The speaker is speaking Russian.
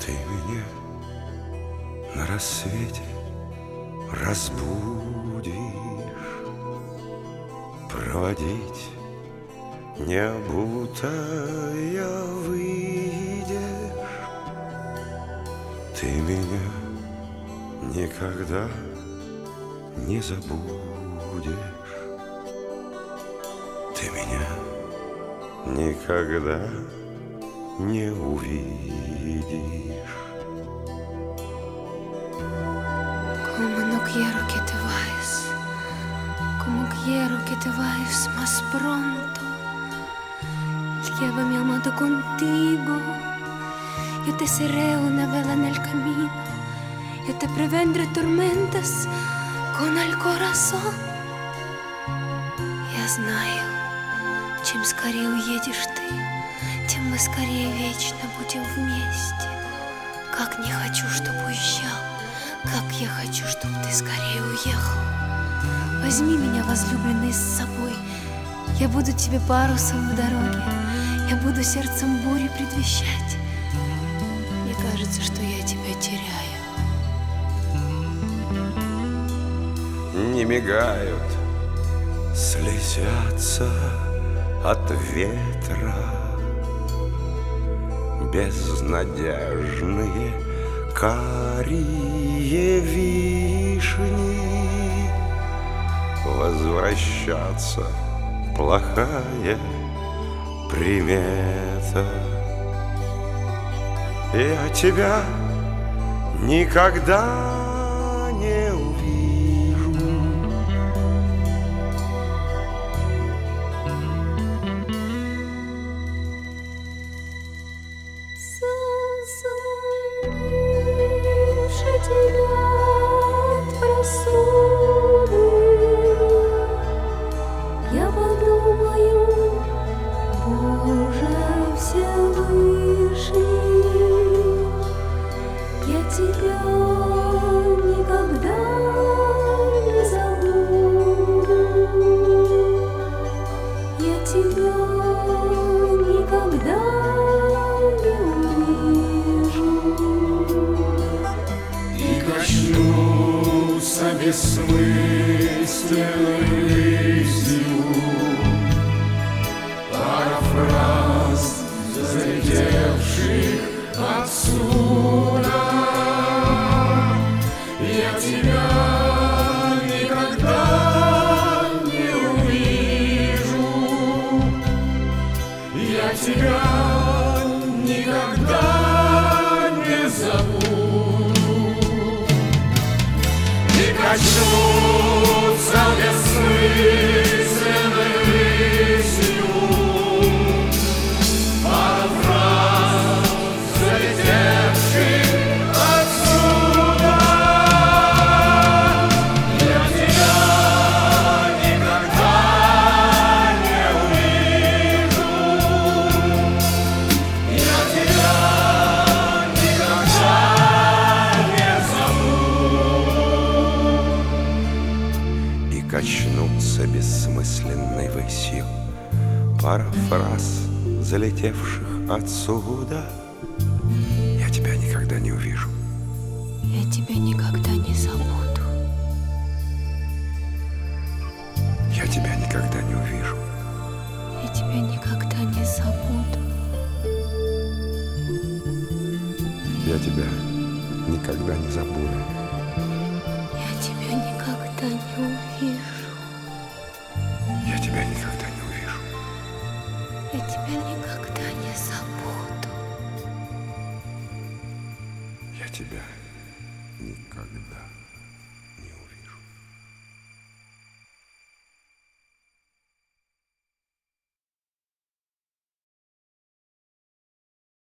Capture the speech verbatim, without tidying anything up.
Ты меня на рассвете разбудишь, проводить не обутая выйдешь. Ты меня никогда не забудешь. Ты меня никогда не увидишь. Como no quiero que te vayas, como quiero que te vayas más pronto. Llévame, amado, contigo. Yo te seré una vela en el camino. Yo te prevendré tormentas con el corazón. Я знаю, чем скорее уедешь ты, тем мы скорее вечно будем вместе. Как не хочу, чтобы уезжал, как я хочу, чтобы ты скорее уехал. Возьми меня, возлюбленный, с собой. Я буду тебе парусом в дороге. Я буду сердцем бури предвещать. Мне кажется, что я тебя теряю. Не мигают, слезятся от ветра безнадежные карие вишни. Возвращаться плохая примета. Я тебя никогда не увижу. Засоливши тебя от просуды, я подумаю, Боже Всевышний, я тебя никогда не забуду, я тебя никогда не увижу. И коснуться бессмысленной рысью парафраз залетевших отсюда. Я тебя никогда не увижу, я тебя никогда не забуду. И коснуться бессмысленной рысью парафраз залетевших отсюда. Я тебя никогда не увижу, я тебя никогда не забуду. И качнуться бессмысленной высью парафраз залетевших отсюда. Я тебя никогда не увижу. Я тебя никогда не забуду. Я тебя никогда не увижу. Я тебя никогда не забуду. Я тебя никогда не забуду. Я тебя никогда не увижу. Я тебя никогда не увижу. Я тебя никогда не забуду. Я тебя никогда